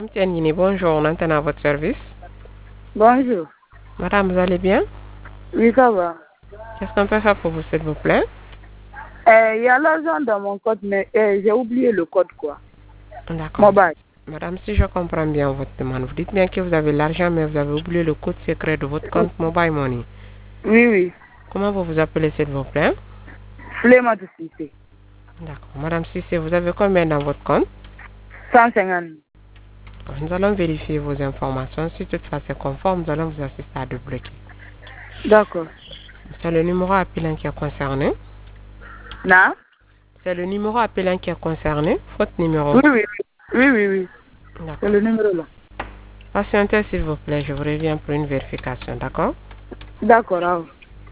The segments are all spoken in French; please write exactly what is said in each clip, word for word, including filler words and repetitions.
Tianini, bonjour, on entend à votre service. Bonjour. Madame, vous allez bien? Oui, ça va. Qu'est-ce qu'on peut faire pour vous, s'il vous plaît? Euh, Il y a l'argent dans mon code, mais euh, j'ai oublié le code, quoi. D'accord. Mobile. Madame, si je comprends bien votre demande, vous dites bien que vous avez l'argent, mais vous avez oublié le code secret de votre compte Mobile Money. Oui, oui. Comment vous vous appelez, s'il vous plaît? Flemme de citer. D'accord. Madame Cissé, vous avez combien dans votre compte? cent cinquante. Nous allons vérifier vos informations. Si toutefois c'est conforme, nous allons vous assister à débloquer. D'accord. C'est le numéro appelant qui est concerné. Non? C'est le numéro appelant qui est concerné. Votre numéro. Oui, oui. Oui, oui, oui. C'est D'accord. le numéro là. Patientez, s'il vous plaît. Je vous reviens pour une vérification. D'accord? D'accord. Ah.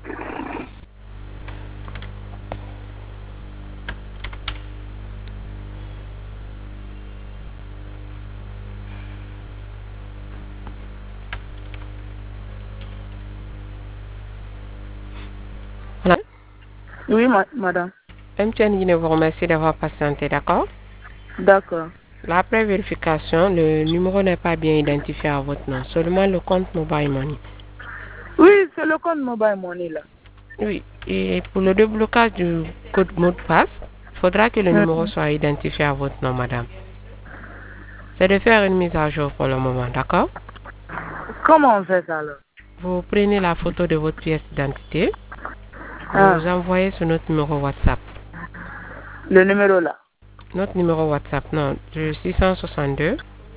Voilà. Oui, ma madame. M T N Guinée vous remercie d'avoir patienté. D'accord? D'accord. Après vérification, le numéro n'est pas bien identifié à votre nom. Seulement le compte Mobile Money. Oui, c'est le compte Mobile Money là. Oui. Et pour le déblocage du code mot de passe, il faudra que le numéro Mhm. soit identifié à votre nom, madame. C'est de faire une mise à jour pour le moment, d'accord? Comment on fait ça alors? Vous prenez la photo de votre pièce d'identité, Ah, vous envoyez sur notre numéro WhatsApp. le numéro là. Notre numéro WhatsApp, non, de six cent soixante-deux.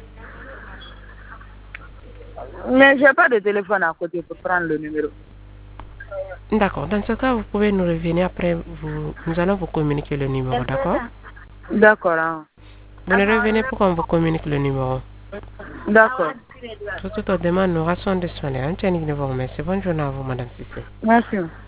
Mais j'ai pas de téléphone à côté pour prendre le numéro. D'accord. Dans ce cas, vous pouvez nous revenir après. Vous, nous allons vous communiquer le numéro, d'accord? D'accord. Ah. Vous nous revenez pour qu'on vous communique le numéro. D'accord. Tout, tout aux demandes, nous restons disponibles. Un technique de vous remercie. Bonne journée à vous, madame Cissé. Merci.